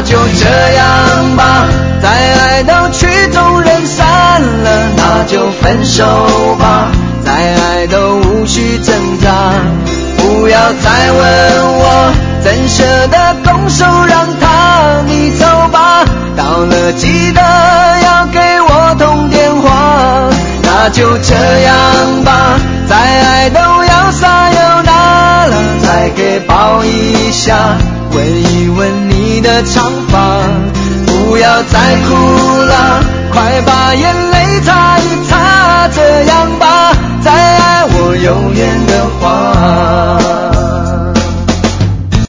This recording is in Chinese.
那就这样吧，再爱到曲终人散了，那就分手吧，再爱都无需挣扎。不要再问我，怎舍得拱手让他，你走吧，到了记得要给我通电话。那就这样吧，再爱都要撒又那了，再给抱一下，吻一吻你的长发。不要再哭了，快把眼泪擦一擦，这样吧，